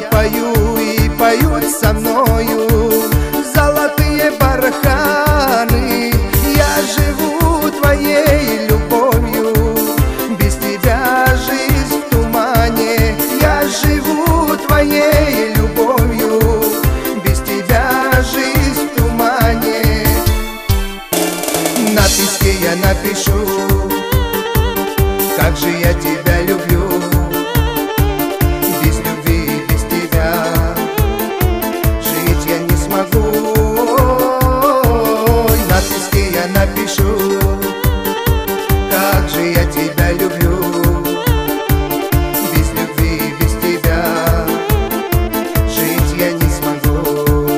пою и поют со мною золотые барханы. Я живу твоей любовью, без тебя жизнь в тумане. Я живу твоей любовью, без тебя жизнь в тумане. На песке я напишу, как же я тебя люблю. Без любви, без тебя жить я не смогу. На песке я напишу, как же я тебя люблю. Без любви, без тебя жить я не смогу.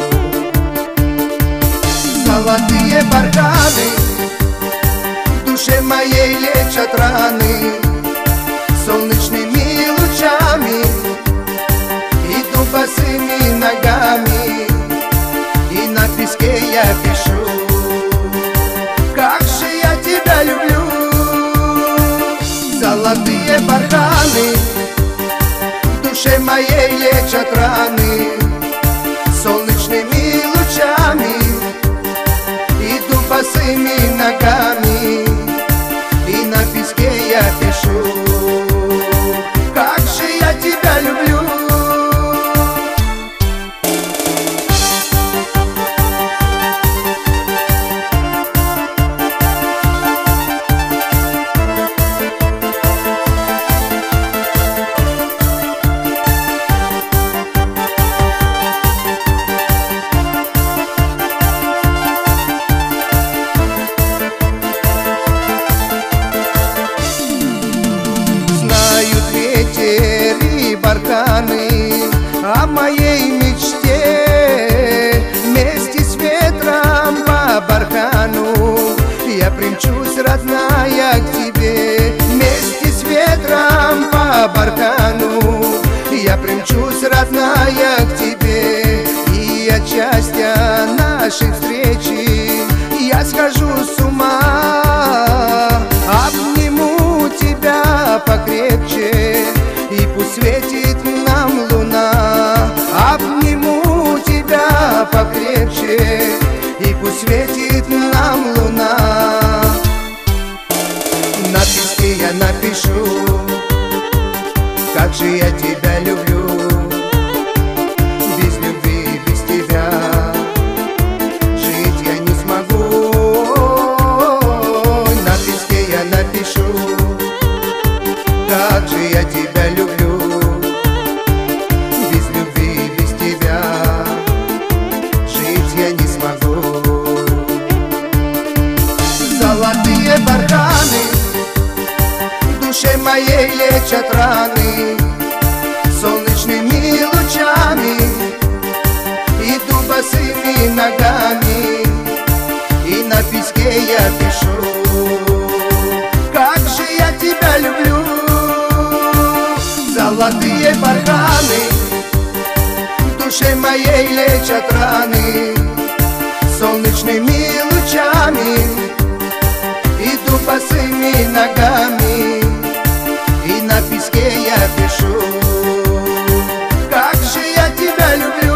Золотые барханы в душе моей лечат раны. Солнечными лучами иду босыми ногами, и на песке я пишу, как же я тебя люблю. Золотые барханы в душе моей лечат раны. Солнечными лучами иду босыми ногами, и на песке я пишу, как же я тебя люблю. Барханы о моей мечте, вместе с ветром по бархану я примчусь, родная, к тебе. Вместе с ветром по бархану я примчусь, родная, к тебе. И от счастья нашей встречи я схожу с ума. Обниму тебя покрепче, и пусть светит нам луна. Обниму тебя покрепче, и пусть светит нам луна. На песке я напишу, как же я тебя люблю. Без любви, без тебя жить я не смогу. На песке я напишу, как же я тебя люблю. Без любви, без тебя жить я не смогу. Золотые барханы в душе моей лечат раны. Солнечными лучами иду босыми ногами, и на песке я пишу, как же я тебя люблю. Золотые барханы в душе моей лечат раны. Солнечными лучами иду босыми ногами, и на песке я пишу, как же я тебя люблю.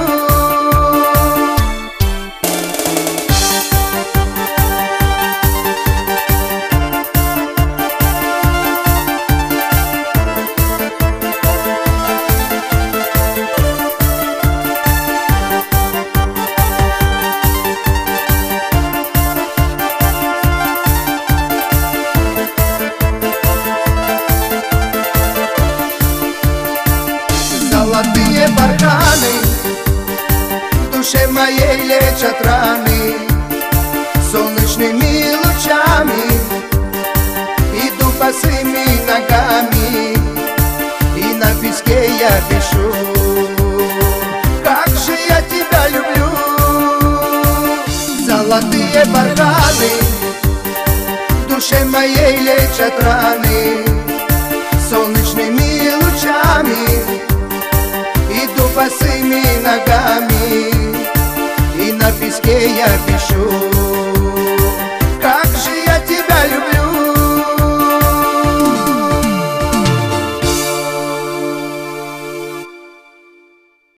Золотые барханы в душе моей лечат раны. Солнечными лучами иду босыми ногами, и на песке я пишу, как же я тебя люблю. Золотые барханы в душе моей лечат раны. Солнечными лучами иду босыми ногами, и на песке я пишу,